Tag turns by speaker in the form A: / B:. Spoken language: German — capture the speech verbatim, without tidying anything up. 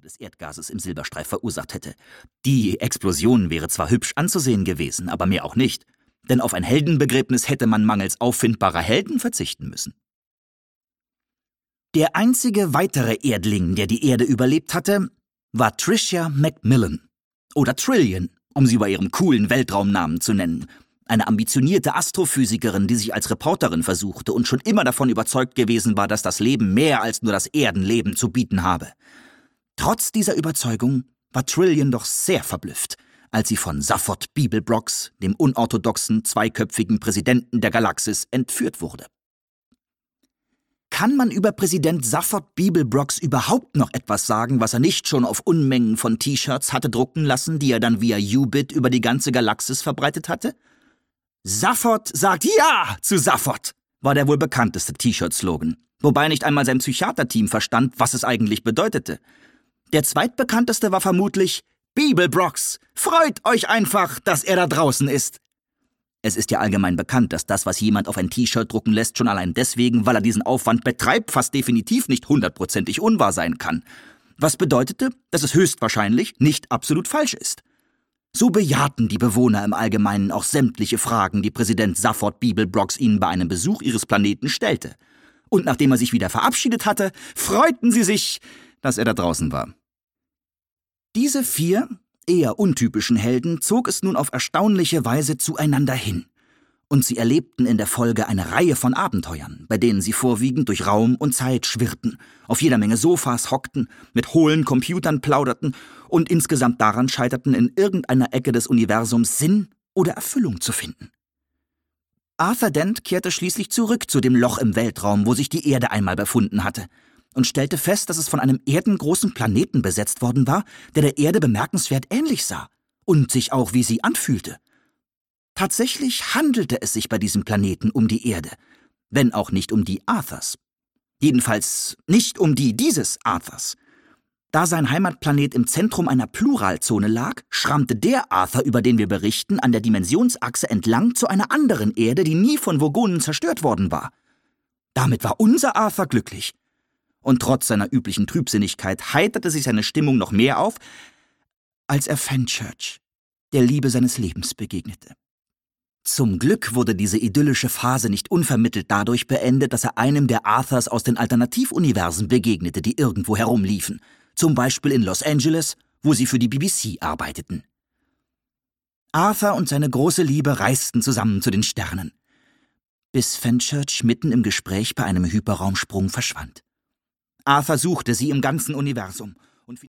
A: des Erdgases im Silberstreif verursacht hätte. Die Explosion wäre zwar hübsch anzusehen gewesen, aber mehr auch nicht, denn auf ein Heldenbegräbnis hätte man mangels auffindbarer Helden verzichten müssen. Der einzige weitere Erdling, der die Erde überlebt hatte, war Tricia Macmillan oder Trillian, um sie bei ihrem coolen Weltraumnamen zu nennen. Eine ambitionierte Astrophysikerin, die sich als Reporterin versuchte und schon immer davon überzeugt gewesen war, dass das Leben mehr als nur das Erdenleben zu bieten habe. Trotz dieser Überzeugung war Trillian doch sehr verblüfft, als sie von Zaphod Beeblebrox, dem unorthodoxen, zweiköpfigen Präsidenten der Galaxis, entführt wurde. Kann man über Präsident Zaphod Beeblebrox überhaupt noch etwas sagen, was er nicht schon auf Unmengen von T-Shirts hatte drucken lassen, die er dann via U-Bit über die ganze Galaxis verbreitet hatte? Zaphod sagt Ja zu Zaphod, war der wohl bekannteste T-Shirt-Slogan, wobei nicht einmal sein Psychiaterteam verstand, was es eigentlich bedeutete. Der zweitbekannteste war vermutlich Beeblebrox, freut euch einfach, dass er da draußen ist. Es ist ja allgemein bekannt, dass das, was jemand auf ein T-Shirt drucken lässt, schon allein deswegen, weil er diesen Aufwand betreibt, fast definitiv nicht hundertprozentig unwahr sein kann. Was bedeutete, dass es höchstwahrscheinlich nicht absolut falsch ist. So bejahten die Bewohner im Allgemeinen auch sämtliche Fragen, die Präsident Zaphod Beeblebrox ihnen bei einem Besuch ihres Planeten stellte. Und nachdem er sich wieder verabschiedet hatte, freuten sie sich, dass er da draußen war. Diese vier eher untypischen Helden zog es nun auf erstaunliche Weise zueinander hin. Und sie erlebten in der Folge eine Reihe von Abenteuern, bei denen sie vorwiegend durch Raum und Zeit schwirrten, auf jeder Menge Sofas hockten, mit hohlen Computern plauderten und insgesamt daran scheiterten, in irgendeiner Ecke des Universums Sinn oder Erfüllung zu finden. Arthur Dent kehrte schließlich zurück zu dem Loch im Weltraum, wo sich die Erde einmal befunden hatte, und stellte fest, dass es von einem erdengroßen Planeten besetzt worden war, der der Erde bemerkenswert ähnlich sah und sich auch wie sie anfühlte. Tatsächlich handelte es sich bei diesem Planeten um die Erde, wenn auch nicht um die Arthurs. Jedenfalls nicht um die dieses Arthurs. Da sein Heimatplanet im Zentrum einer Pluralzone lag, schrammte der Arthur, über den wir berichten, an der Dimensionsachse entlang zu einer anderen Erde, die nie von Vogonen zerstört worden war. Damit war unser Arthur glücklich. Und trotz seiner üblichen Trübsinnigkeit heiterte sich seine Stimmung noch mehr auf, als er Fenchurch, der Liebe seines Lebens, begegnete. Zum Glück wurde diese idyllische Phase nicht unvermittelt dadurch beendet, dass er einem der Arthurs aus den Alternativuniversen begegnete, die irgendwo herumliefen, zum Beispiel in Los Angeles, wo sie für die B B C arbeiteten. Arthur und seine große Liebe reisten zusammen zu den Sternen, bis Fenchurch mitten im Gespräch bei einem Hyperraumsprung verschwand. Arthur suchte sie im ganzen Universum